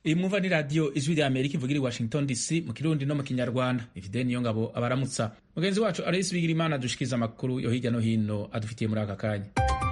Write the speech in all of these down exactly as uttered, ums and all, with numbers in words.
iyi mwumva ni radiyo ijwi rya amerika ivugira i washington dc mu kirundi no mu kinyarwanda. ifide niyo ngabo abaramutsa mugenzi wacu Aloysi Bigirimana adushikiriza amakuru yo hirya no hino adufitiye muri aka kanya.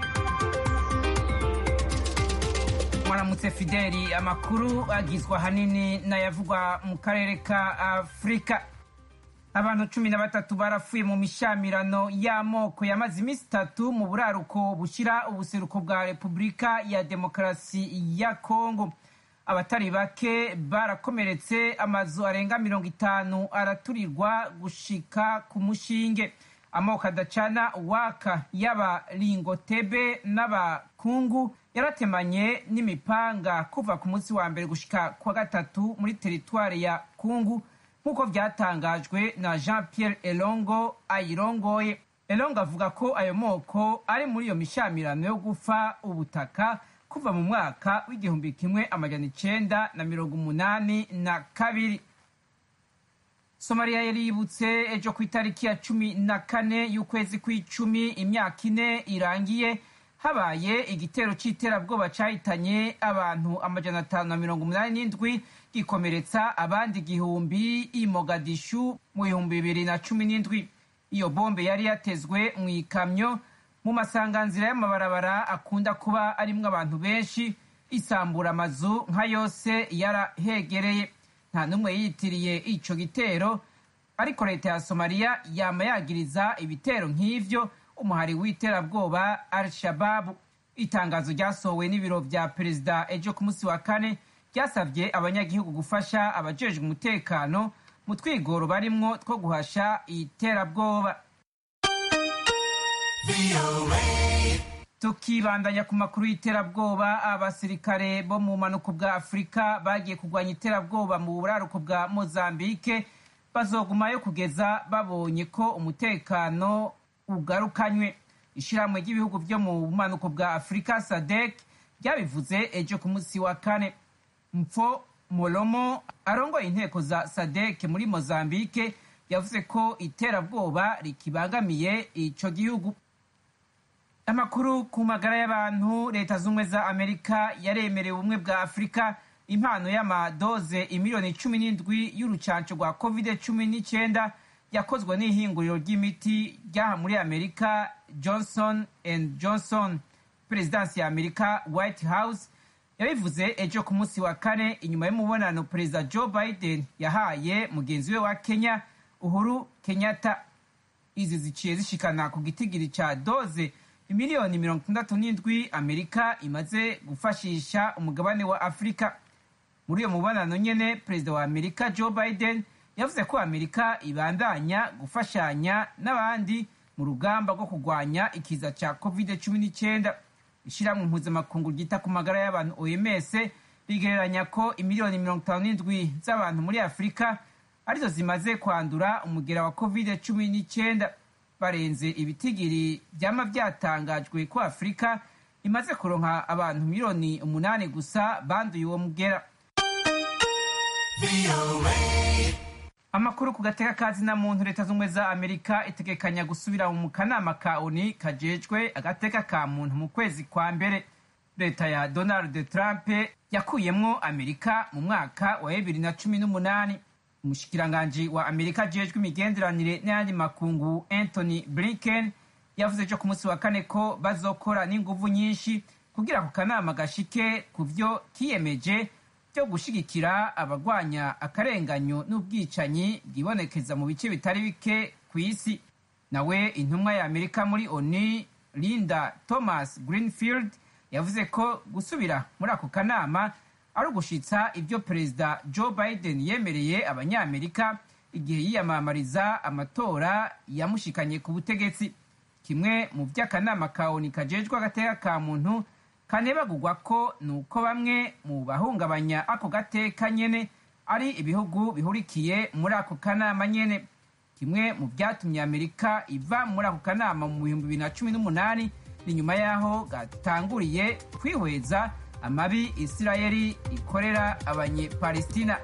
Mwaramutse Fideli, amakuru agizwa hanini n'ayavugwa mu karere ka Afrika. Abantu cumi na batatu barapfuye mu mishamirano y'amoko yamaze iminsi itatu mu buraruko bushira ubuseruko bwa Repubulika ya Demokarasi ya Kongo. Abatari bake barakomeretse, amazu arenga mirongo itanu araturirwa gushika ku mushinge. Amoko adacana waka y'Abalingotebe n'Abakungu yaratemanye n'imipanga kuva ku munsi wa mbere gushika kwa gatatu muri teritwari ya Kungu, nk'uko byatangajwe na Jean Pierre Elongo ayirongoye. Elongo avuga ko ayo moko ari muri iyo mishamirano yo gufa ubutaka kuva mu mwaka w'igihumbi kimwe amajana icenda na mirongo umunani na kabiri. Somalia yari yibutse ejo ku itariki ya cumi na kane y'ukwezi kw'icumi imyaka ine irangiye habaye igitero c'iterabwoba cahitanye abantu amajana atanu na mirongo umunani n'indwi gikomeretsa abandi igihumbi i Mogadishu mu bihumbi bibiri na cumi n'indwi. Iyo bombe yari yatezwe mu ikamyo mu masanganzira y'amabarabara akunda kuba arimwo abantu benshi, isambura amazu nka yose yarahegereye. Nta numwe yitiriye ico gitero, ariko leta ya Somalia yama yagiriza ibitero nk'ivyo umuhari w'iterabwoba Al-Shabaab. Itangazo ryasohowe n'ibiro vya perezida ejo ku munsi wa kane ryasavye abanyagihugu gufasha abajejwe umutekano mu twigoro barimwo two guhasha iterabwoba. Tukibandanya ku makuru y'iterabwoba, abasirikare bo mu manuko bwa Afrika bagiye kurwanya iterabwoba mu buraruko bwa Mozambique bazogumayo kugeza babonye ko umutekano ugarukanywe. Ishirahamwe ry'ibihugu vyo mu manuko bwa Afrika S A D C ryabivuze ejo ku munsi wa kane. Mpfo Molomo arongoye inteko za S A D C muri Mozambique yavuze ko iterabwoba rikibangamiye ico gihugu. Amakuru ku magara y'abantu, leta z'ubumwe za Amerika yaremereye ubumwe bwa Afrika impano y'amadoze imiliyoni cumi n'indwi y'urucanco rwa covid cumi n'icenda yakozwe n'ihinguriro ry'imiti ryaha muri Amerika Johnson and Johnson. Perezidansi ya Amerika White House yabivuze ejo ku munsi wa kane inyuma y'umubonano Perezida Joe Biden yahaye mugenzi we wa Kenya Uhuru Kenyatta. Izi ziciye zishikana ku gitigiri ca doze imiliyoni mirongo itandatu n'indwi Amerika imaze gufashisha umugabane wa Afrika. Muri uyo mubonano nyene, Perezida wa Amerika Joe Biden yavuze ko Amerika ibandanya gufashanya n'abandi mu rugamba rwo kurwanya ikiza ca covid cumi n'icenda. Ishirahamwe mpuzamakungu ryita ku magara y'abantu O M S rigereranya ko imiliyoni mirongo itanu n'indwi z'abantu muri Afrika arizo zimaze kwandura umugera wa covid cumi n'icenda, barenze ibitigiri vyama vyatangajwe ko Afrika imaze kuronka abantu miliyoni umunani gusa banduye uwo mugera. Amakuru ku gateka kazi na muntu, leta z'ubumwe za Amerika itegekanya gusubira mu kanama ka O N U kajejwe agateka ka muntu mu kwezi kwa mbere. Leta ya Donald Trump yakuyemwo Amerika mu mwaka wa bibiri na cumi n'umunani. Umushikiranganji wa Amerika ajejwe imigenderanire n'ayandi makungu Anthony Blinken yavuze ejo ku munsi wa kane ko bazokora n'inguvu nyinshi kugira ku kanama gashike ku vyo kiyemeje byo gushigikira abagwanya akarenganyo n'ubwicanyi bwibonekeza mu bice bitari bike ku isi. Nawe intumwa ya Amerika muri O N U Linda Thomas Greenfield yavuze ko gusubira muri ako kanama ari ugushitsa ibyo Perezida Joe Biden yemereye abanyamerika igihe yiyamamariza amatora yamushikanye ku butegetsi. Kimwe mu vy'akanama ka O N U kajejwe agateka ka muntu kanebagurwa ko nuko bamwe mu bahungabanya ako gateka nyene ari ibihugu bihurikiye muri ako kanama nyene. Kimwe mu vyatumye Amerika iva muri ako kanama mu bihumbi bibiri na cumi n'umunani ni nyuma yaho gatanguriye kwihweza amabi Isirayeli ikorera abanye-Palestina.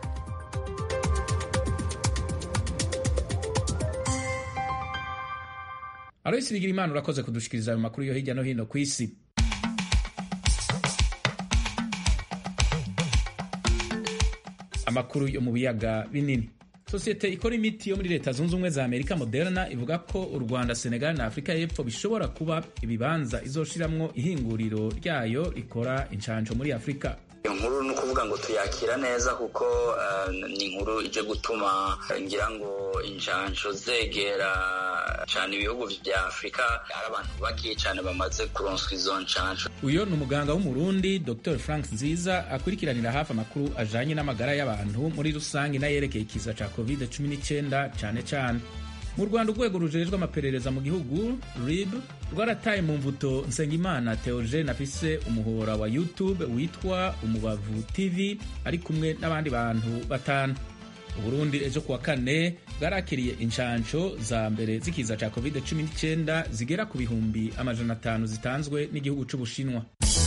Aloysi Bigirimana urakoze kudushikiriza ayo makuru yo hirya no hino ku isi. amakuru yo mu biyaga binini. Sosiyete ikora imiti yo muri Leta Zunze Ubumwe za Amerika Moderna ivuga ko u Rwanda, Senegal na Afrika y'Epfo bishobora kuba ibibanza izoshiramwo ihinguriro ryayo rikora incanco muri Afrika. Iyo nkuru ni ukuvuga ngo tuyakira neza kuko uh, ni inkuru ije gutuma ngira ngo injanco zegera cyane ibihugu vya Afrika, hari abantu bakiye cyane bamaze kuronswa izo ncanco. Uyo ni umuganga w'umurundi Doctor Frank Nziza akurikiranira hafi amakuru ajanye n'amagara y'abantu muri rusange n'ayerekeye ikiza ca covid cumi n'icyenda cyane cyane. Mu Rwanda, urwego rujejwe amaperereza mu gihugu R I B rwarataye mu mvuto Nsengimana Theogene afise umuhora wa YouTube witwa Umubavu T V ari kumwe n'abandi bantu batanu. Uburundi ejo kuwa kane bwarakiriye inshanco za mbere zikiza ca covid cumi n'icyenda zigera ku bihumbi amajana atanu zitanzwe n'igihugu c'Ubushinwa.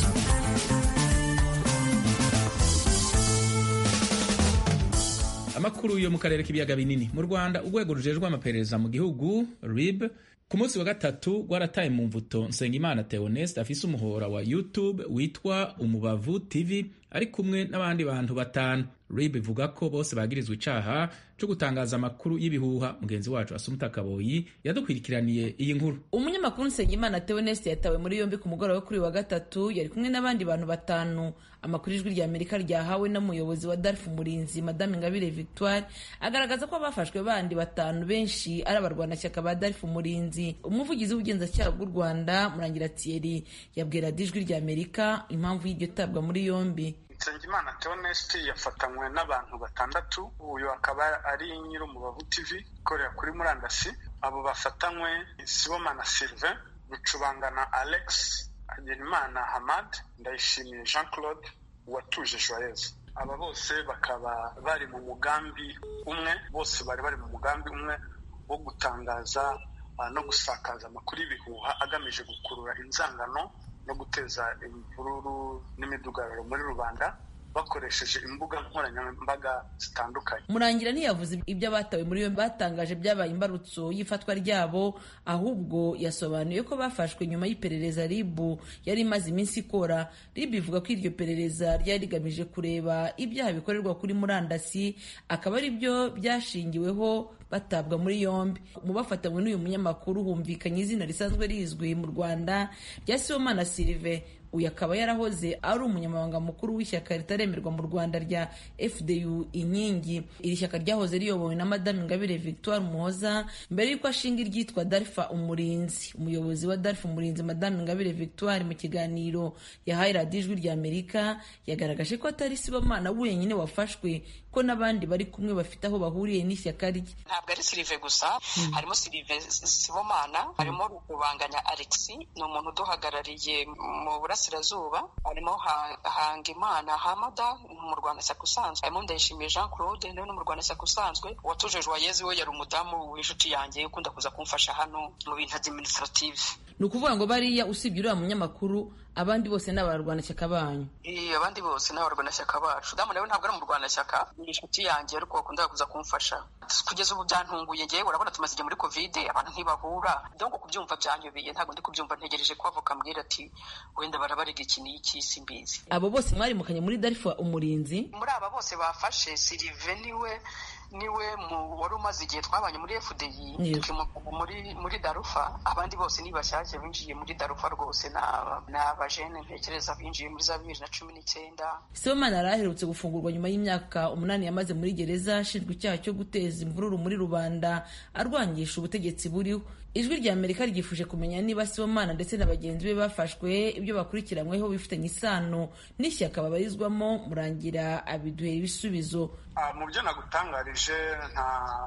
Amakuru yo mu karere k'ibiyaga binini. Mu Rwanda, urwego rujejwe amaperereza mu gihugu R I B ku munsi wa gatatu rwarataye mu mvuto Nsengimana Theoneste afise umuhora wa YouTube witwa Umubavu T V ari kumwe n'abandi bantu batanu. R I B ivuga ko bose bagirizwa icaha cyo gutangaza amakuru y'ibihuha. Mugenzi wacu Asumta Kaboyi yadukwirikiraniye iyi nkuru. Umunyamakuru Nsengimana Theoneste yatawe muri yombi ku mugoroba wo kuri wa gatatu, yari kumwe n'abandi bantu batanu. Amakuru ijwi rya Amerika ryahawe n'umuyobozi wa Darf Umurinzi Madame Ingabire Victoire agaragaza ko abafashwe bandi batanu benshi ari abarwanashyaka ba Darf Umurinzi. Umuvugizi w'ubugenzacyaha bw'u Rwanda Murangira Thierry yabwira ijwi rya Amerika impamvu y'iryo tabwa muri yombi. Nsengimana Theoneste yafatanywe n'abantu batandatu. Uyu akaba ari nyir'Umubavu T V ikorera kuri murandasi. Abo bafatanywe Sibomana Sylvain, Rucubangana Alex, Hagenimana Hamad, Ndayishimiye Jean Claude, Uwatuje Joyeuse. Aba bose bakaba bari mu mugambi umwe, bose bari bari mu mugambi umwe wo gutangaza uh, no gusakaza amakuru y'ibihuha agamije gukurura inzangano no guteza imvururu n'imidugararo muri rubanda bakoresheje imbuga nkoranyambaga zitandukanye. Murangira ntiyavuze ibyo abatawe muri yombi batangaje byabaye imbarutso y'ifatwa ryabo, ahubwo yasobanuye ko bafashwe nyuma y'iperereza R I B yari imaze iminsi ikora. R I B ivuga ko iryo perereza ryari rigamije kureba ibyaha bikorerwa kuri murandasi, akaba ari byo byashingiweho batabwa muri yombi. Mu bafatanywe n'uyu munyamakuru humvikanye izina risanzwe rizwi mu Rwanda rya Sibomana Sylvain. Uyu akaba yarahoze ari umunyamabanga mukuru w'ishyaka ritaremerwa mu Rwanda rya F D U Inkingi. Iri shyaka ryahoze riyobowe na Madame Ingabire Victoire Umuhoza mbere y'uko ashinga iryitwa Darf Umurinzi. Umuyobozi wa Darf Umurinzi Madame Ingabire Victoire mu kiganiro yahaye radiyo ijwi rya Amerika yagaragaje ko atari Sibomana wenyine wafashwe, ko n'abandi bari kumwe bafite aho bahuriye n'ishyaka rye. Ntabwo ari Sylvain gusa, hmm. harimo Sylvain Sibomana, harimo Rukubanganya Alex, ni umuntu uduhagarariye mu Burasirazuba, harimo Hangimana Hamada mu Rwanashyaka usanzwe, harimo Ndayishimiye Jean Claude nawe no mu Rwanashyaka usanzwe, Uwatuje Joyeuse we yari umudamu w'inshuti yanjye ukunda kuza kumfasha hano mu bintu administrative. Ni ukuvuga ngo bariya usibye uriya munyamakuru abandi bose n'abarwanashyaka banyu? Iya, abandi bose n'abarwanashyaka bacu. Damu nawe ntabwo ari mu Rwanashyaka, ni inshuti yanjye ariko akunda kuza kumfasha. Kugeza ubu byantunguye ngewe, urabona tumaze igihe muri covid abantu ntibahura, donc kubyumva byanyobeye, ntabwo ndi kubyumva, ntegereje ko avoka mbwira ati wenda barabarega iki n'iki simbizi. Abo bose mwari mukanye muri Darf Umurinzi? Muri aba bose bafashe Sylvain niwe niwe mu wari umaze igihe twabanye muri F D I muri muri Darufa, abandi bose ni bashyashya binjiye muri Darufa rwose na n'abajene ntekereza binjiye muri za bibiri na cumi n'icyenda. Sibomana araherutse gufungurwa nyuma y'imyaka umunani yamaze muri gereza ashinjwa icyaha cyo guteza imvururu muri rubanda arwangisha ubutegetsi buriho. Ijwi rya Amerika ryifuje kumenya niba Sibomana ndetse na bagenzi be bafashwe ibyo bakurikiranyweho bifitanye isano n'ishyaka babarizwamo. Murangira abiduhera ibisubizo. Uh, mu byo nagutangarije nta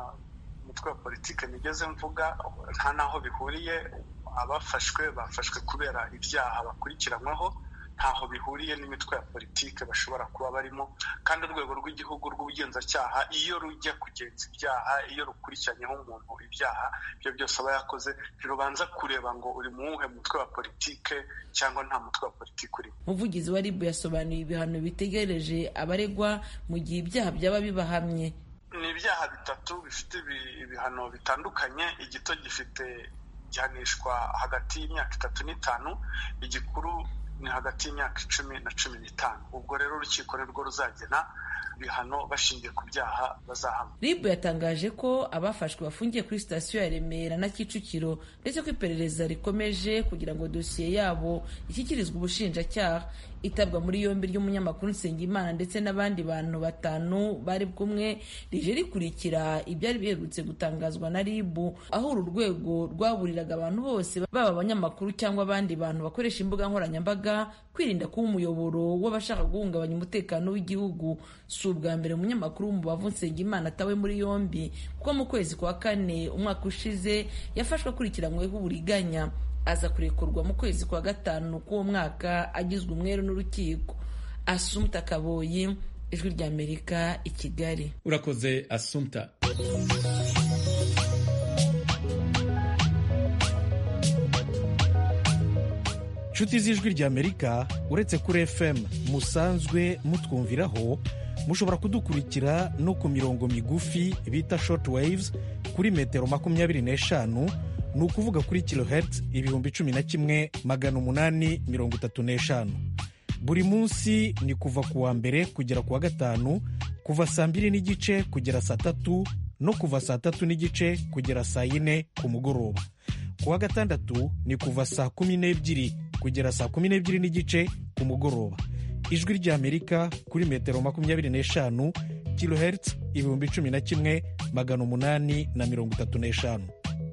mutwe wa politike nigeze mvuga, nta naho bihuriye. Abafashwe bafashwe kubera ibyaha bakurikiranyweho, ntaho bihuriye n'imitwe ya politike bashobora kuba barimo, kandi urwego rw'igihugu rw'ubugenzacyaha iyo rujya kugenza ibyaha, iyo rukurikiranyeho umuntu ibyaha ibyo byose aba yakoze, ntirubanza kureba ngo uri muwuhe mutwe wa politike cyangwa nta mutwe wa politike urimo. Umuvugizi wa R I B yasobanuye ibihano bitegereje abaregwa mu gihe ibyaha byaba bibahamye. Ni ibyaha bitatu bifite ibihano bitandukanye. Igito gifite gihanishwa hagati y'imyaka itatu n'itanu, igikuru ni hagati y'imyaka icumi na cumi n'itanu. Ubwo rero urukiko nirwo ruzagena ibihano bashingiye ku byaha bazahamwa. ribu yatangaje ko abafashwe bafungiye kuri sitasiyo ya Remera na Kicukiro ndetse ko iperereza rikomeje kugira ngo dosiye yabo ishyikirizwe ubushinjacyaha. Itabwa muri yombi ry'umunyamakuru Nsengimana ndetse n'abandi bantu batanu bari kumwe rije rikurikira ibyari biherutse gutangazwa na ribu, aho uru rwego rwaburiraga abantu bose baba abanyamakuru cyangwa abandi bantu bakoresha imbuga nkoranyambaga kwirinda kuba umuyoboro w'abashaka guhungabanya umutekano w'igihugu. Si ubwa mbere umunyamakuru w'umubavu Nsengimana atawe muri yombi, kuko mu kwezi kwa kane umwaka ushize yafashwe akurikiranyweho uburiganya, aza kurekurwa mu kwezi kwa gatanu k'uwo mwaka agizwe umwere n'urukiko. Assumpta Kaboyi, Ijwi ry'Amerika, i Kigali. Urakoze Assumpta. Nshuti z'Ijwi ry'Amerika, uretse kuri F M musanzwe mutwumviraho, mushobora kudukurikira no ku mirongo migufi bita short waves kuri metero makumyabiri n'eshanu, ni ukuvuga kuri kilohertz ibihumbi cumi na kimwe magana umunani mirongo itatu n'eshanu. Buri munsi ni kuva ku wa mbere kugera ku wa gatanu, kuva saa mbiri n'igice kugera saa tatu no kuva saa tatu n'igice kugera saa yine ku mugoroba. Ku wa gatandatu ni kuva saa kumi n'ebyiri kugera saa kumi n'ebyiri n'igice ku mugoroba. Ijwi ry'Amerika kuri metero makumyabiri n'eshanu, kilohertz ibihumbi cumi na kimwe magana umunani na mirongo itatu n'eshanu.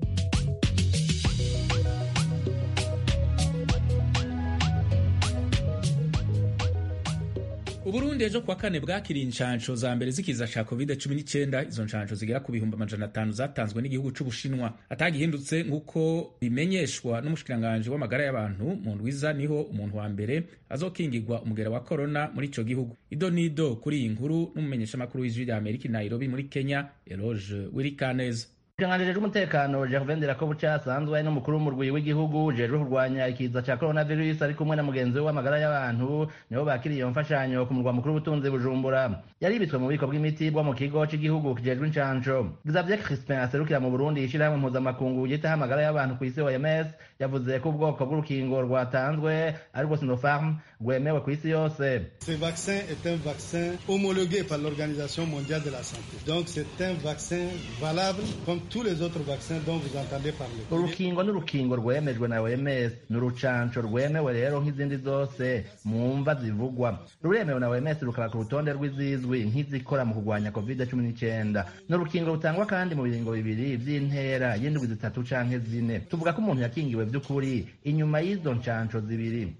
Uburundi ejo kwa kane bwakiriye inshansho za mbere zikiza ca covid cumi n'icyenda. Izo nshansho zigera ku bihumbi amajana atanu zatanzwe n'igihugu c'Ubushinwa. Atagihindutse nk'uko bimenyeshwa n'umushikiranganje w'amagara y'abantu, mu ndwiza niho umuntu wa mbere azokingirwa umugera wa corona muri ico gihugu. Ido nido kuri iyi nkuru n'umumenyeshamakuru w'Ijwi ry'Amerika i Nairobi muri Kenya, Eloge Wirikaneza. Ikiranganji c'umutekano Gervais Ndirakobuca asanzwe ari n'umukuru w'umurwi w'igihugu ujejwe kurwanya ikiza ca coronavirus ari kumwe na mugenzi we w'amagara y'abantu nibo bakiriye iyo mfashanyo ku murwa mukuru w'ubutunzi Bujumbura. Yaribitswe mu bubiko bw'imiti bwo mu kigo c'igihugu kijejwe inshansho. Xavier Crispin aserukira mu Burundi ishirahamwe mpuzamakungu yitaho amagara y'abantu ku isi O M S yavuze ko ubwoko bw'urukingo rwatanzwe ari rwo Sinopharm rwemewe ku isi yose. Ce vaccin est un vaccin homologué par l'Organisation mondiale de la santé. Donc c'est un vaccin valable comme tous les autres vaccins dont vous entendez parler. Urukingo n'urukingo rwemejwe na O M S n'urucanco rwemewe rero nk'izindi zose mu mva zivugwa. Ruremewe na O M S rukaba ku rutonde rw'izizwi nk'izikora mu kurwanya covid cumi n'icyenda. N'urukingo rutangwa kandi mu biringo bibiri vy'intera y'indwi zitatu canke zine. Tuvuga ko umuntu yakingiwe vy'ukuri inyuma y'izo ncanco zibiri.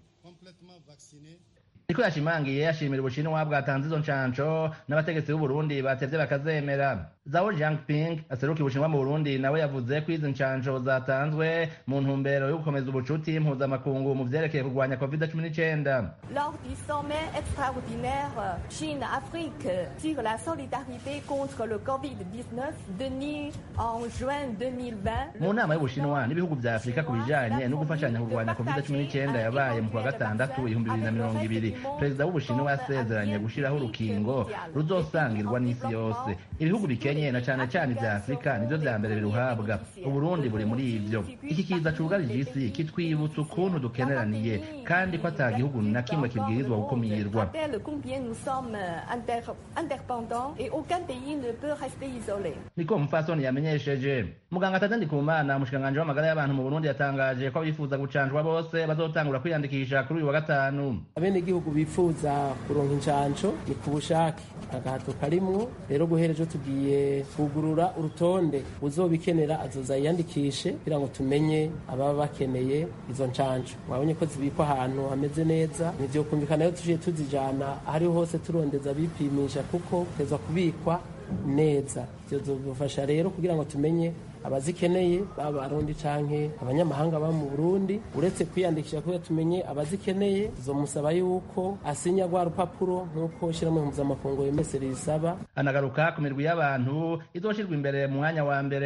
Niko yashimangiye yashimira Ubushinwa bwatanze izo ncanco n'abategetsi b'u Burundi batevye bakazemera. Zhao Jiangping aserukiye Ubushinwa mu Burundi nawe yavuze ko izi ncanco zatanzwe mu ntumbero yo gukomeza ubucuti mpuzamakungu mu vyerekeye kurwanya covid cumi n'icyenda. Lors du sommet extraordinaire Chine-Afrique sur la solidarité contre le covid dix-neuf tenu en juin deux mille vingt. Mu nama y'Ubushinwa n'ibihugu vya Afrika ku bijanye no gufashanya kurwanya covid cumi n'icyenda yabaye mu kwa gatandatu ibihumbi bibiri na mirongo ibiri. Perezida w'Ubushinwa yasezeranye gushiraho urukingo ruzosangirwa n'isi yose. Ibihugu bikenye na cyane cyane vya Afrika nivyo vya mbere biruhabwa. Uburundi buri muri ivyo. Iki kiza cugarije isi kitwibutsa ukuntu dukeneraniye kandi ko ata gihugu na kimwe kibwirizwa gukumirwa. Niko Mupfasoni yamenyesheje. Muganga Tade Ndikumana umushikanganje w'amagara y'abantu mu Burundi yatangaje ko abifuza gucanjwa bose bazotangura kwiyandikisha kuri uyu wa gatanu. Abene igihugu bifuza kuronka incanco ni ku bushake agahato karimwo. Rero guhereje tugiye kugurura urutonde uzobikenera azoza yiyandikishe kugira ngo tumenye ababa bakeneye izo ncanco. Wabonye ko zibikwa ahantu hameze neza, nivyo kumvikana yo tuje tuzijana ahari hose turondeza bipimisha kuko teza kubikwa neza. Bizofasha rero kugira ngo tumenye abazikeneye baba Barundi canke abanyamahanga ba mu Burundi. Uretse kwiyandikisha kugira tumenye abazikeneye zomusaba yuko asinya rwa rupapuro nk'uko shiramwe mpuzamakungu yemesera isaba. Anagaruka ku mirwi y'abantu izoshirwa imbere mu mwanya wa mbere.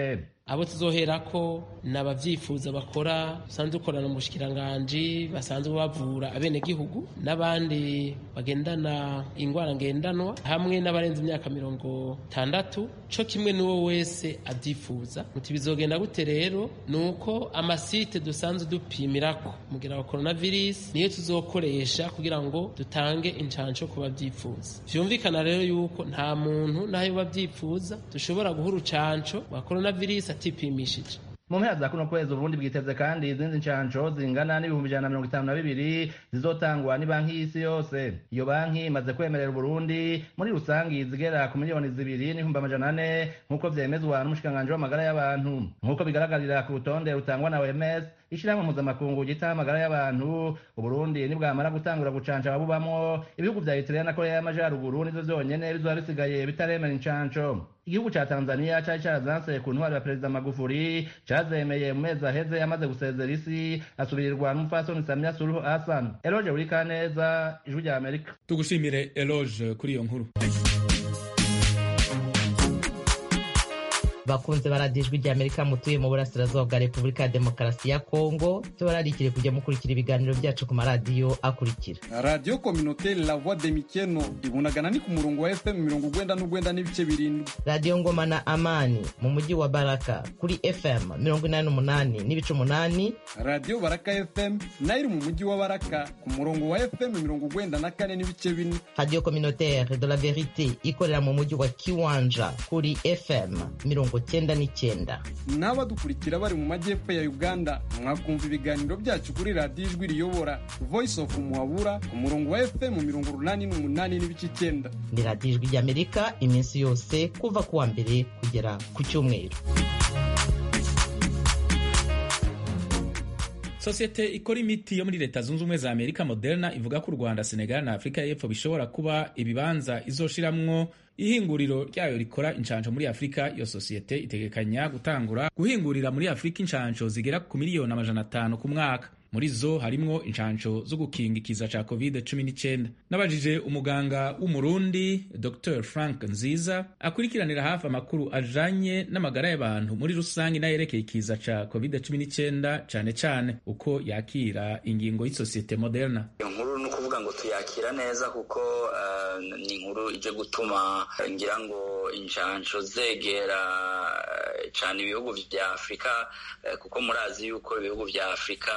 abo tuzoherako n'abavyifuza bakora basanzwe dukorana mu bushikiranganji basanzwe bavura abenegihugu n'abandi bagendana ingwara ngendanwa hamwe n'abarenze imyaka mirongo itandatu co kimwe n'uwo wese avyifuza. muti bizogenda gute rero nuko amasite dusanzwe dupimirako mugira wa coronavirus niyo tuzokoresha kugira ngo dutange incanco ku bavyifuza. vyumvikana rero yuko nta muntu nayo bavyifuza dushobora guha urucanco rwa coronavirus atipimishije. mu mpera za kuno kwezi Uburundi bwiteze kandi izindi ncanco zingana n'ibihumbi ijana na mirongo itanu na bibiri zizotangwa ni banki y'isi yose. iyo banki imaze kwemerera Uburundi muri rusangi zigera ku miliyoni zibiri n'ibihumbi amajana ane nk'uko vyemezwa n'umushikiranganji w'amagara y'abantu. nk'uko bigaragarira ku rutonde rutangwa na O M S ishirahamwe mpuzamakungu ryitaho amagara y'abantu, Uburundi nibwamara gutangura gucanca ababubamwo, ibihugu vya Eritrea na Korea y'Amajaruguru nivyo vyonyene bizoba bisigaye bitaremera incanco. igihugu ca Tanzania cari carazanse ku ntwaro ya Perezida Magufuli cazemeye mu mezi aheze yamaze gusezera isi asubirirwa n'umupfasoni Samia Suluhu Hassan. Eloge Burikaneza, Ijwi rya Amerika. Tugushimire Eloge kuri iyo nkuru. bakunze baradijwe rya Amerika mutuye mu burasirazuba bwa Repubulika ya Demokarasi ya Kongo tubararikire kujya mukurikira ibiganiro byacu ku maradiyo akurikira: Radio Communautaire La Voix de Mikeno ibunagana ni ku murongo wa F M mirongo ugwenda n'ugwenda n'ibice birindwi. Radio Ngoma na Amani mu mujyi wa Baraka kuri F M mirongo inani n'umunani n'ibice umunani. Radio Baraka F M nayo mu mujyi wa Baraka ku murongo wa F M mirongo ugwenda na kane n'ibice bine. Radio Communautaire de la Verite ikorera mu mujyi wa Kiwanja kuri F M mirongo cyenda n'icyenda. N'abadukurikira bari mu majyepfo ya Uganda mwakumva ibiganiro byacu kuri Radio Ijwi Riyobora Voice of Muhabura ku murongo wa F M mirongo urunani n'umunani n'ibice icyenda. Ni Radio Ijwi ry'Amerika iminsi yose kuva ku wa mbere kugera ku cyumweru. Sosiyete ikora imiti yo muri Leta Zunze Ubumwe za Amerika Moderna ivuga ko u Rwanda, Senegal na Afrika y'Epfo bishobora kuba ibibanza izoshiramwo ihinguriro ryayo rikora incanco muri Afrika. Iyo sosiyete itegekanya gutangura guhingurira muri Afrika incanco zigera ku miliyoni amajana atanu ku mwaka. Muri zo harimwo incanco zo gukinga ikiza ca covid cumi n'icyenda. Nabajije umuganga w'umurundi Doctor Frank Nziza akurikiranira hafi amakuru ajanye n'amagara y'abantu muri rusangi nayerekeye ikiza ca covid cumi n'icyenda, cane cane uko yakira ingingo y'isosiyete Moderna. Inkuru no kuvuga ngo tuyakira neza kuko uh, ni inkuru ije gutuma ngira ngo incanco zegera uh, cane ibihugu vya Afrika uh, kuko murazi yuko ibihugu vya Afrika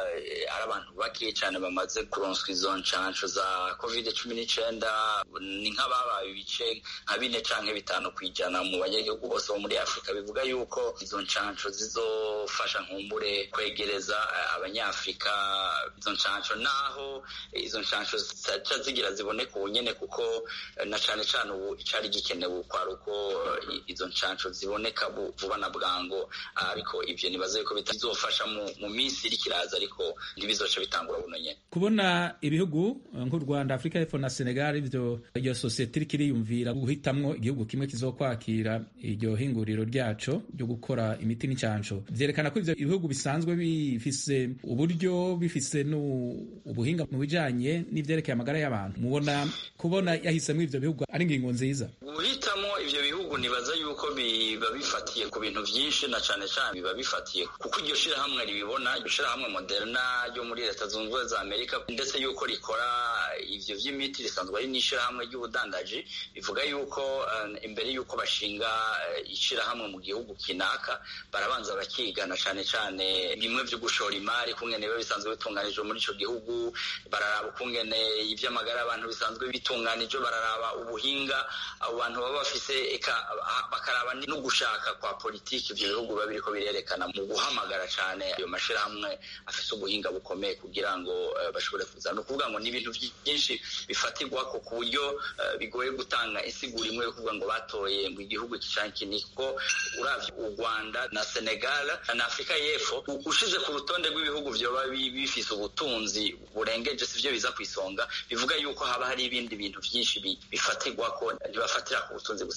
ari abantu bakiye cyane bamaze kuronswa izo ncanco za covid cumi n'icyenda. Ni nk'ababaye ibice nka bine canke bitanu kwijana mu banyagihugu bose bo muri Afrika. Bivuga yuko izo ncanco zizofasha nkumbure kwegereza abanyafrika izo ncanco, naho izo ncanco zaca zigira ziboneka ubunyene kuko na cane cane ubu icari gikenewe kwari uko izo ncanco ziboneka vuba na bwango, ariko ivyo nibaze ko bitazofasha mu minsi iri kiraza, ariko ndibizoca bitangura buno nyene. Kubona ibihugu nk'u Rwanda, Afrika y'Epfo na Senegal ivyo iyo societe kiriyumvira guhitamwo igihugu kimwe kizokwakira iryo hinguriro ryaco ryo gukora imiti n'incanco, vyerekana ko ivyo ibihugu bisanzwe bifise uburyo, bifise n'ubuhinga mu bijanye n'ivyerekeye amagara y'abantu. Mubona kubona yahisemwo ivyo bihugu ari ingingo nziza? Guhitamo ivyo bihugu nibaza yuko biba bifatiye ku bintu vyinshi, na cane cane biba bifatiye kuko iryo shirahamwe ribibona, iryo shirahamwe Moderna ryo muri Leta Zunze Ubumwe za Amerika, ndetse yuko rikora ivyo vy'imiti risanzwe ari n'ishirahamwe ry'ubudandaji. Bivuga yuko uh, imbere yuko bashinga uh, ishirahamwe mu gihugu kinaka barabanza bakigana cane cane bimwe vyo gushora imari kungene biba bisanzwe bitunganijwe muri ico gihugu, bararaba kungene ivy'amagara abantu bisanzwe bitunganijwe, bararaba ubuhinga abantu baba bafise, eka bakaraba no gushaka kwa politiki ivyo bihugu biba biriko birerekana mu guhamagara cane ayo mashirahamwe afise ubuhinga bukomeye kugira ngo uh, bashobore kuza. No kuvuga ngo ni ibintu byinshi bifatirwa ko ku buryo uh, bigoye gutanga insiguro imwe yo kuvuga ngo batoye mu igihugu kicanki, niko uravye u Rwanda na Senegal na Afrika y'Epfo ushize ku rutonde rw'ibihugu vyoba bifise ubutunzi burengeje sivyo biza kwisonga. Bivuga yuko haba hari ibindi bintu byinshi bifatirwa ko ntibafatira ku butunzi gusa, hari ibintu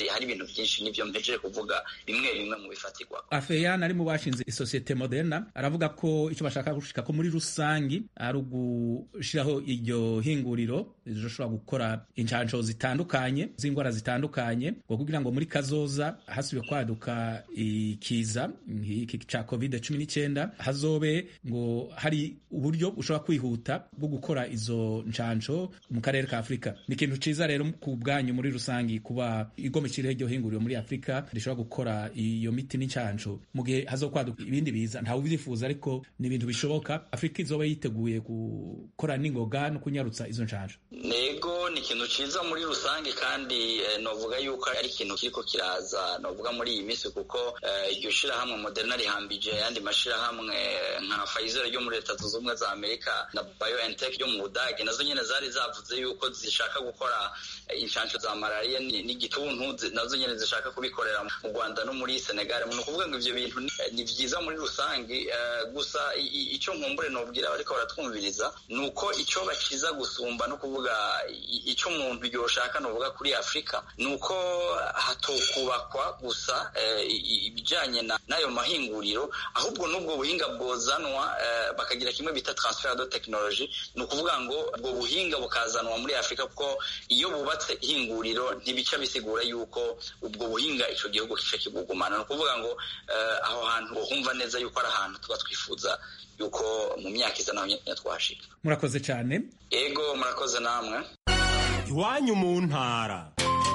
byinshi n'ibyo mpejeje kuvuga bimwe bimwe mu bifatirwa. Afeyan ari mu bashinze isosiyete Moderna aravuga ko icyo bashaka gushika ko muri rusangi ari ugushiraho iryo hinguriro rizoshobora gukora incanco zitandukanye z'indwara zitandukanye ngo kugira ngo muri kazoza hasubiye kwaduka ikiza iki ca covid cumi n'icyenda hazobe ngo hari uburyo ushobora kwihuta bwo gukora izo ncanco mu karere ka Afrika. Ni ikintu ciza rero ku bwanyu muri rusangi kuba igomekire iryo hinguriro muri Afrika rishobora gukora iyo miti n'incanco mu gihe hazokwaduka ibindi biza ntawe ubyifuza, ariko ni ibintu bishoboka. Afrika izoba yiteguye gukora n'ingoga no kunyarutsa izo ncanco. Nego ni ikintu ciza muri rusange kandi eh, novuga yuko ari ikintu kiriko kiraza novuga muri iyi minsi kuko iryo eh, shirahamwe Moderna rihambije yandi mashirahamwe nka Pfizer yo muri Leta Zunze Ubumwe za Amerika na BioNTech yo mu Budage nazo nyene zari zavuze yuko zishaka gukora inshanco za malaria n'igituntu nazo nyene zishaka kubikorera mu Rwanda no muri Senegal. Mu kuvuga ngo ivyo bintu ni vyiza muri rusange, uh, gusa ico nkumbure nobwira bariko baratwumviriza nuko ico bakiza gusumba no kuvuga ico umuntu yoshaka novuga kuri Afrika nuko hatokubakwa gusa ibijanye uh, nayo mahinguriro, ahubwo nubwo buhinga bwozanwa uh, bakagira kimwe bita transfer de technology, no kuvuga ngo ubwo buhinga bukazanwa muri Afrika kuko iyo bubatse ihinguriro ntibica bisigura yuko ubwo buhinga ico gihugu kice kibugumana. No kuvuga ngo uh, aho hantu humva neza yuko ari ahantu tuba twifuza yuko mu myaka iza naho nyine twashika. Murakoze cyane. Yego murakoze namwe. Iwanyu mu ntara.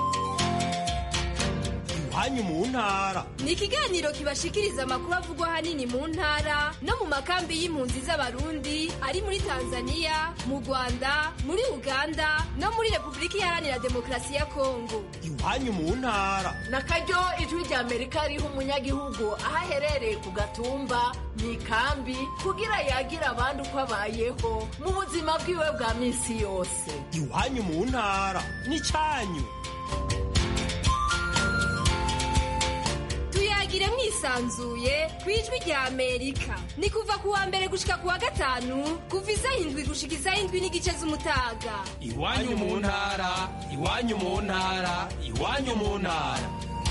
Iwanyu mu ntara ni ikiganiro kibashikiriza amakuru avugwa hanini mu ntara no mu makambi y'impunzi z'abarundi ari muri Tanzania, mu Rwanda, muri Uganda no muri Repubulika Iharanira Demokarasi ya Kongo. Iwanyu mu ntara na karyo ijwi rya Amerika riha umunyagihugu aho aherereye ku gatumba mu ikambi kugira yagira abandi uko abayeho mu buzima bwiwe bwa minsi yose. Iwanyu mu ntara ni cyanyu. Tuyagire mwisanzuye kwijwi rya Amerika. Ni kuva ku wa mbere gushika ku wa gatanu kuva isaha indwi gushika isaha indwi n'igice z'umutaga. Iwanyu mu ntara, iwanyu mu ntara, iwanyu mu ntara.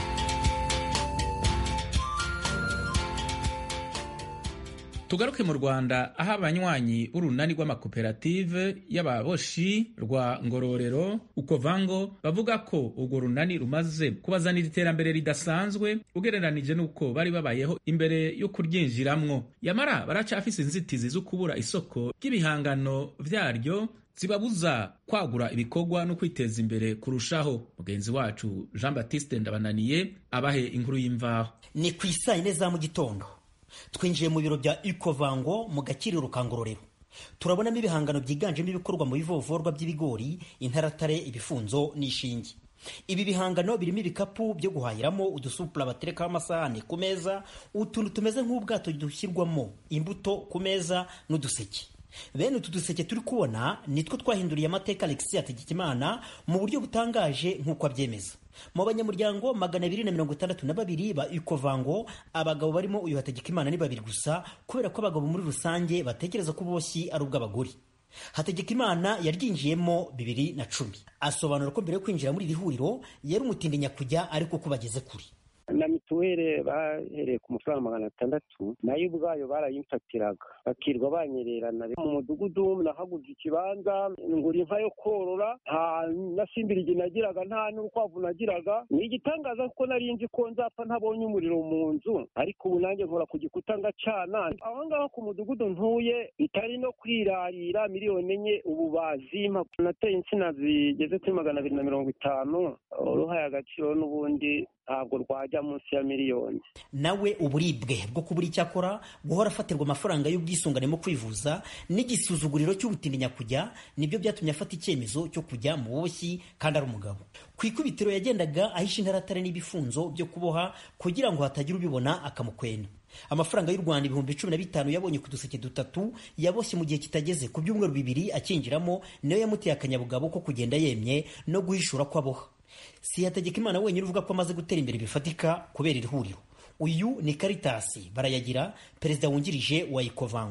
Tugaruke mu Rwanda aho abanywanyi b'urunani rw'amakoperative y'ababoshi rwa Ngororero Ukovango bavuga ko urwo runani rumaze kubazanira iterambere ridasanzwe ugereranije n'uko bari babayeho imbere yo kuryinjiramwo. Yamara baracafise inzitizi zo kubura isoko ry'ibihangano vyaryo zibabuza kwagura ibikorwa no kwiteza imbere kurushaho. Mugenzi wacu Jean Baptiste Ndabananiye abahe inkuru y'imvaho. Ni ku isaha ine za mu gitondo twinjiye mu biro bya Ukovango mu Gakiriro ka Ngororero. Turabonamo ibihangano byiganjemo ibikorwa mu bivovorwa by'ibigori, intaratare, ibifunzo n'ishingi. Ibi bihangano birimo ibikapu byo guhahiramo, udusupula baterekaho amasahani ku meza, utuntu tumeze nk'ubwato dushyirwamo imbuto ku meza n'uduseke. Bene utu duseke turi kubona nitwo twahinduriye amateka Alexis Hategekimana mu buryo butangaje nk'uko abyemeza. Mu banyamuryango magana abiri na mirongo itandatu na babiri ba Ukovango, abagabo barimo uyu Hategekimana ni babiri gusa, kubera ko abagabo muri rusange batekereza ko uboshyi ari ubw'abagore. Hategekimana yaryinjiyemo bibiri na cumi. Asobanura ko mbere yo kwinjira muri iri huriro yari umutindi nyakujya ariko ko bageze kuri. Na mituweli bahereye ku mafaranga magana atandatu nayo ubwayo barayimfatiraga bakirwa banyererana. Mu mudugudu nahaguze ikibanza ngura inka yo korora, nta na simbirigi nagiraga, nta n'urukwavu nagiraga. Ni igitangaza kuko nari nzi ko nzapfa ntabonye umuriro mu nzu, ariko ubu nanjye nkora ku gikuta ngacana. Aho ngaho ku mudugudu ntuye bitari no kwirarira miliyoni enye ubu bazimpa. Nateye insina zigeze kuri magana abiri na mirongo itanu, uruhaye agaciro n'ubundi ntabwo rwajya munsi ya miliyoni. Nawe uburibwe bwo kubura icyakora, guhora afatirwa amafaranga y'ubwisungane mu kwivuza n'igisuzuguriro cy'ubutindi nyakujya nibyo byatumye afata icyemezo cyo kujya mu buboshyi kandi ari umugabo. Ku ikubitiro yagendaga ahisha intaratare n'ibifunzo byo kuboha kugira ngo hatagira ubibona akamukwena. Amafaranga y'u Rwanda ibihumbi cumi na bitanu yabonye ku duseke dutatu yaboshye mu gihe kitageze ku byumweru bibiri akinjiramo, niyo yamuteye akanyabugabo ko kugenda yemye no guhishura ko aboha. Si Hategekimana wenyine uvuga ko amaze gutera imbere bifatika kubera iri huriro. Uyu ni Caritas Barayagira, perezida wungirije wa Ukovango.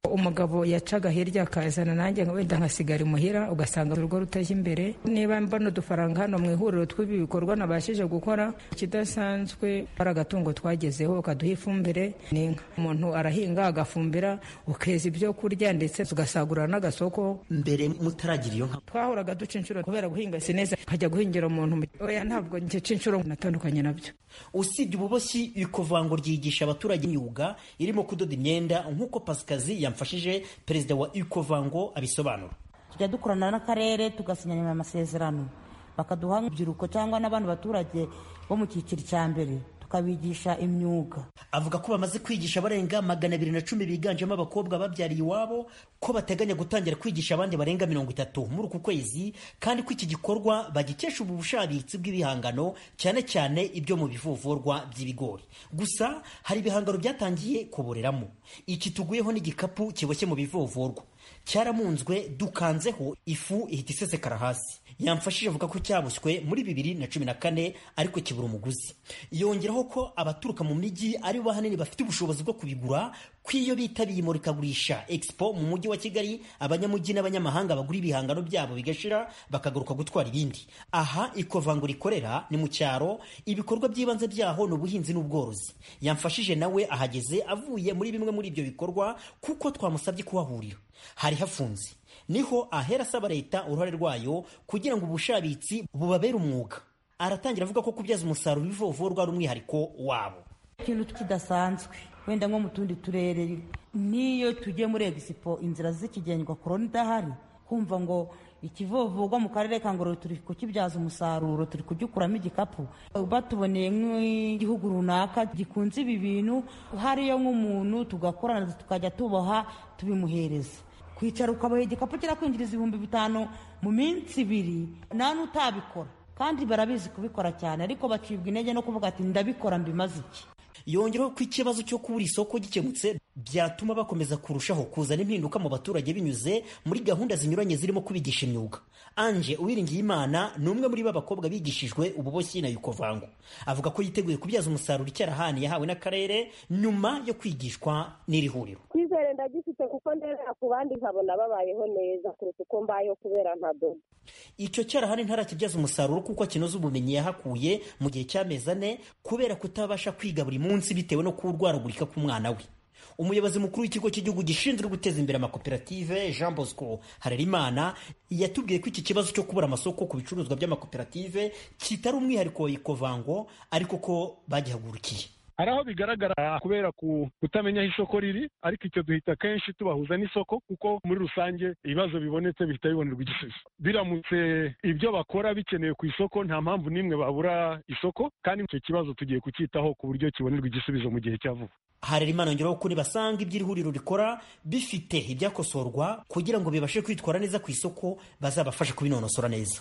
umugabo yacaga hirya akazana nanjye wenda nkasigara imuhira ugasanga urugo rutaje imbere. Niba mbona udufaranga hano mu ihuriro tw'ibi bikorwa nabashije gukora, ikidasanzwe ari agatungo twagezeho kaduha ifumbire n'inka. Umuntu arahinga agafumbira ukeza ibyo kurya ndetse tugasagurira n'agasoko. Mbere mutaragira iyo nka twahoraga duca inshuro kubera guhinga sineza nkajya guhingira umuntu. Oya ntabwo ngica inshuro natandukanye nabyo. Usibye ububoshyi Icovango ryigisha abaturage imyuga irimo kudoda imyenda nk'uko Pasikazi yamfashije perezida wa Icovango abisobanura. Tujya dukorana n'akarere tugasinyana amasezerano bakaduha urubyiruko cyangwa n'abandi baturage bo mu cyiciro cya mbere tukabigisha imyuga. Avuga ko bamaze kwigisha barenga magana abiri na cumi biganjemo abakobwa babyariye iwabo, ko bateganya gutangira kwigisha abandi barenga mirongo itatu muri uku kwezi, kandi ko iki gikorwa bagikesha ubu bushabitsi bw'ibihangano cyane cyane ibyo mu bivovorwa by'ibigori. Gusa hari ibihangano byatangiye kuboreramo. Iki tuguyeho n'igikapu kiboshye mu bivovorwa cyaramunzwe dukanzeho ifu ihita isesekara hasi. Yamfashije avuga ko cyabushywe muri bibiri na cumi na kane ariko kibura umuguzi. Yongeraho ko abaturuka mu mijyi ari bo hanini bafite ubushobozi bwo kubigura, kw'iyo bitabiye imurikagurisha Expo mu mujyi wa Kigali abanyamujyi n'abanyamahanga bagura ibihangano byabo bigashira bakagaruka gutwara ibindi. Aha Icovango rikorera ni mu cyaro, ibikorwa by'ibanze byaho ni ubuhinzi n'ubworozi. Yamfashije nawe ahageze avuye muri bimwe muri ibyo bikorwa kuko twamusabye kuhahurira. Hari hafunze. Niho ahera asaba leta uruhare rwayo kugira ngo ubushabitsi bubabere umwuga. Aratangira avuga ko kubyaza umusaruro ibivovorwa ari umwihariko wabo. Ikintu kidasanzwe wenda nko mu tundi turere, niyo tugiye muri Expo inzira z'ikigendwa korona idahari, kumva ngo ikivovorwa mu karere ka Ngororero turi kukibyaza umusaruro, turi kugikuramo igikapu, batuboneye nk'igihugu runaka gikunze ibi bintu, hariyo nk'umuntu tugakorana tukajya tuboha tubimuhereza. Kwicara ukaboha igikapu kirakwinjiriza ibihumbi bitanu mu minsi ibiri nta n'utabikora, kandi barabizi kubikora cyane, ariko bacibwa intege no kuvuga ati ndabikora mbimaze iki. Yongeraho ko ikibazo cyo kubura isoko gikemutse byatuma bakomeza kurushaho kuzana impinduka mu baturage binyuze muri gahunda zinyuranye zirimo kubigisha imyuga. Anje Uwiringiyimana ni umwe muri b'abakobwa bigishijwe ububoshyi na Icovango. Avuga ko yiteguye kubyaza umusaruro icyarahani yahawe n'akarere nyuma yo kwigishwa n'iri huriro. Kwizere ndagifite kuko ndera ku bandi nkabona babayeho neza kuruta uko mbayeho kubera ntadoda. Icyo cyarahani ntarakibyaza umusaruro kuko kinoza ubumenyi yahakuye mu gihe cy'amezi ane kubera kutabasha kwiga buri munsi bitewe no kurwaragurika k'umwana we. Umuyobozi mukuru w'ikigo cy'igihugu gishinzwe guteza imbere amakoperative Jean Bosco Harerimana yatubwiye ko iki kibazo cyo kubura amasoko ku bicuruzwa by'amakoperative kitari umwihariko wa Icovango ariko ko bagihagurukiye. Hari aho bigaragara kubera kutamenya aho isoko riri, ariko icyo duhita kenshi tubahuza n'isoko kuko muri rusange ibibazo bibonetse bihita bibonerwa igisubizo. Biramutse ibyo bakora bikenewe ku isoko nta mpamvu n'imwe babura isoko, kandi icyo kibazo tugiye kucyitaho ku buryo kibonerwa igisubizo mu gihe cya vuba. Harerimana yongeraho ko nibasanga iby'iri huriro rikora bifite ibyakosorwa kugira ngo bibashe kwitwara neza ku isoko bazabafashe kubinonosora neza.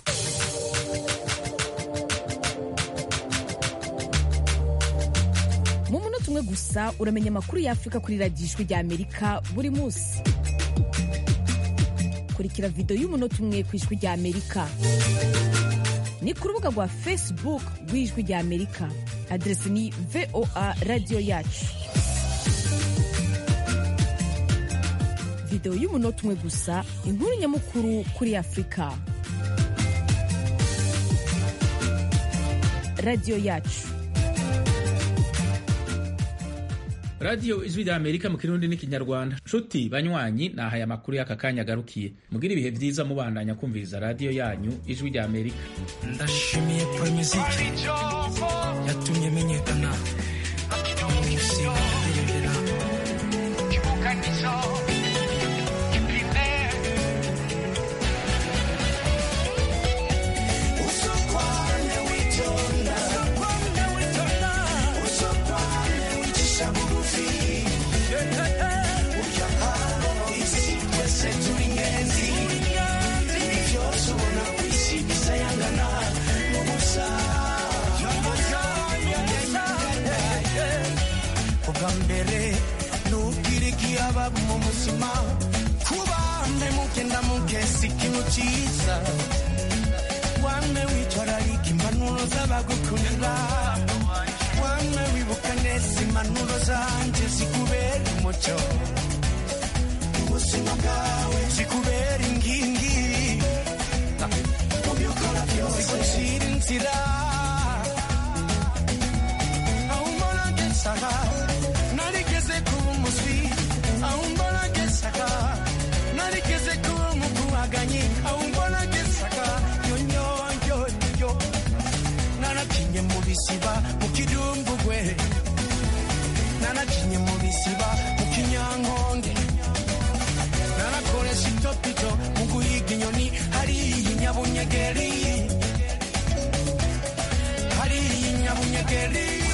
Mu munota umwe gusa uramenya amakuru y'Afurika kuri radiyo ijwi rya Amerika buri munsi. Kurikira video y'umunota umwe ku ijwi rya Amerika. Ni ku rubuga rwa Facebook rw'ijwi rya Amerika. Adresi ni V O A Radio Yacu. Video y'umunota umwe gusa, inkuru nyamukuru kuri Afurika. Radio Yacu. Radio Ijwi rya Amerika mu Kirundi n'Ikinyarwanda. Nshuti banywanyi, nahaye amakuru y'aka kanya agarukiye. Mugira ibihe byiza mubandanya kumviriza radio yanyu Ijwi rya Amerika. Ndashimiye kwa muziki yatumye menyekana. Mbere nukirikia babu mu musima kubande mukenda mukesi ikintu cyiza wame witwararika impanuro z'abagukunda wame wibuka neza impanuro zanje zikubera umucyo bisiba mu kidumbugwe nanakinye mu bisiba mu kinyankonge narakoresha itopito mu guhiga inyoni hariya inyabunyegeri hariya inyabunyegeri